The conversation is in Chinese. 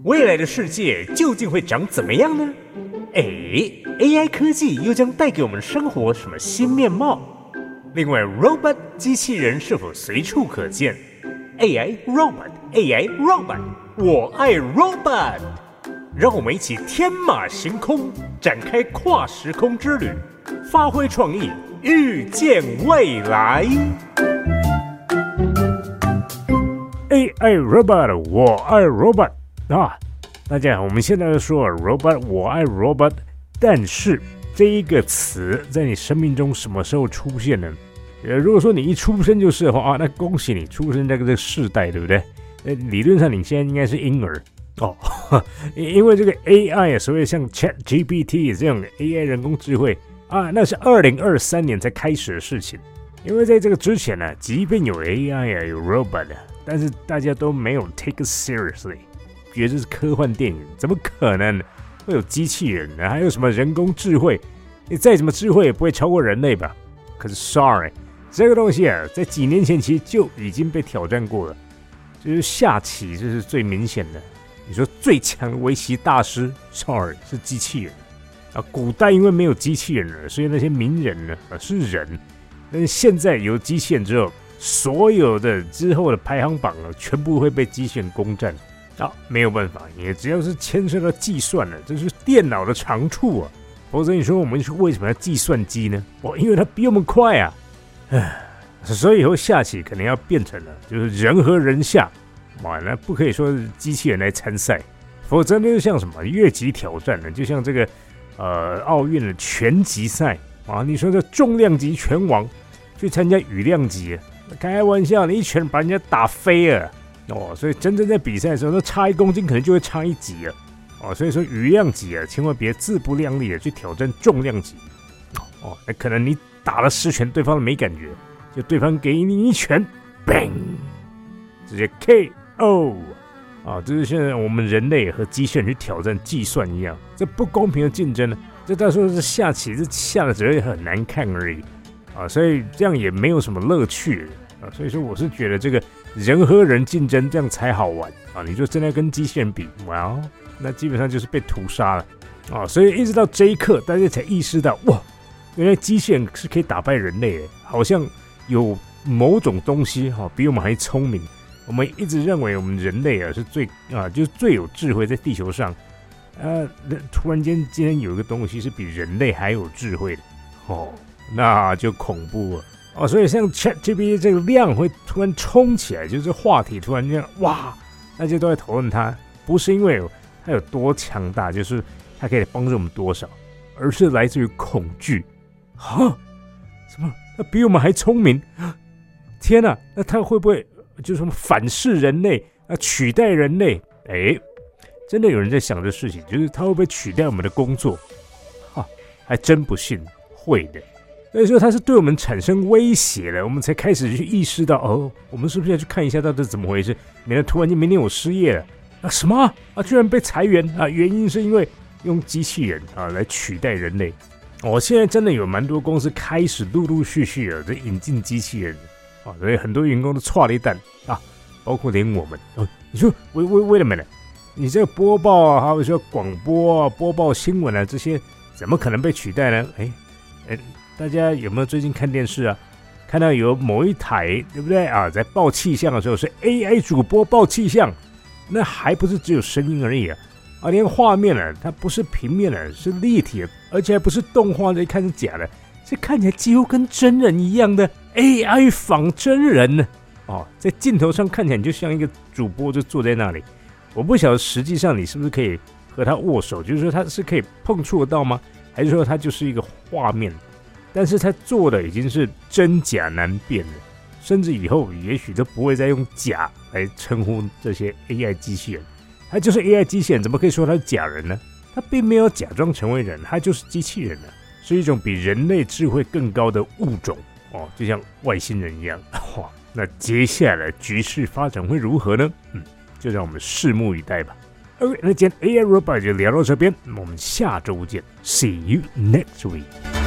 未来的世界究竟会长怎么样呢？AI 科技又将带给我们生活什么新面貌？另外 ，robot 机器人是否随处可见 ？AI robot， 我爱 robot。让我们一起天马行空，展开跨时空之旅，发挥创意，预见未来。AI robot， 我爱 robot 啊！大家好，我们现在说 robot， 我爱 robot， 但是这一个词在你生命中什么时候出现呢？如果说你一出生就是的话啊，那恭喜你出生在这个世代，对不对？理论上你现在应该是婴儿哦，因为这个 AI 所谓像 ChatGPT 这种 AI 人工智慧啊，那是2023年才开始的事情。因为在这个之前呢，即便有 AI 啊，有 robot 啊，但是大家都没有 take it seriously， 觉得这是科幻电影，怎么可能会有机器人呢？还有什么人工智慧？你再怎么智慧也不会超过人类吧？可是 sorry， 这个东西啊，在几年前其实就已经被挑战过了，就是下棋，这是最明显的。你说最强的围棋大师 ，sorry 是机器人啊。古代因为没有机器人了，所以那些名人呢是人。但是现在有机器人之后，所有的之后的排行榜啊，全部会被机器人攻占啊，没有办法，也只要是牵涉到计算了，这是电脑的长处啊。否则你说我们为什么要计算机呢？因为它比我们快啊。所以以后下棋可能要变成了就是人和人下，哇，那不可以说是机器人来参赛，否则那就像什么越级挑战呢？就像这个奥运的拳击赛啊，你说这重量级拳王去参加羽量级，开玩笑，你一拳把人家打飞了哦。所以真正在比赛的时候，那差1公斤可能就会差1级了哦。所以说羽量级啊，千万别自不量力的去挑战重量级哦。那可能你打了10拳，对方没感觉，就对方给你1拳 ，bang， 直接 KO 啊！这是现在我们人类和机器人去挑战计算一样，这不公平的竞争呢。这到时候是下棋，这下的只会很难看而已啊，所以这样也没有什么乐趣啊。所以说，我是觉得这个人和人竞争这样才好玩啊。你说真的跟机器人比，哇，那基本上就是被屠杀了啊。所以一直到这一刻，大家才意识到，哇，原来机器人是可以打败人类的，好像有某种东西哈比我们还聪明。我们一直认为我们人类啊是就是最有智慧在地球上。突然间今天有一个东西是比人类还有智慧的哦，那就恐怖了哦。所以像 ChatGPT 这个量会突然冲起来，就是话题突然这样哇，大家都在讨论它，不是因为它有多强大，就是它可以帮助我们多少，而是来自于恐惧哈，什么？它比我们还聪明？天哪，那它会不会就是什么反噬人类取代人类？真的有人在想这事情，就是他会不会取代我们的工作？还真不信会的。所以说他是对我们产生威胁了，我们才开始去意识到我们是不是要去看一下到底怎么回事？免得突然间明天我失业了什么居然被裁员原因是因为用机器人来取代人类。现在真的有蛮多公司开始陆陆续续在引进机器人所以很多员工都剉了一蛋包括连我们你说wait a minute。你这个播报还有说广播播报新闻这些怎么可能被取代呢？大家有没有最近看电视看到有某一台对不对在报气象的时候是 AI 主播报气象，那还不是只有声音而已连画面它不是平面是立体的，而且还不是动画的，一看是假的，是看起来几乎跟真人一样的 AI 仿真人呢在镜头上看起来你就像一个主播就坐在那里。我不晓得实际上你是不是可以和他握手，就是说他是可以碰触得到吗？还是说他就是一个画面？但是他做的已经是真假难辨了，甚至以后也许都不会再用假来称呼这些 AI 机器人，他就是 AI 机器人，怎么可以说他是假人呢？他并没有假装成为人，他就是机器人是一种比人类智慧更高的物种就像外星人一样那接下来局势发展会如何呢？就让我们拭目以待吧。OK， 那今天 AI Robot 就聊到这边，我们下周见 ，See you next week。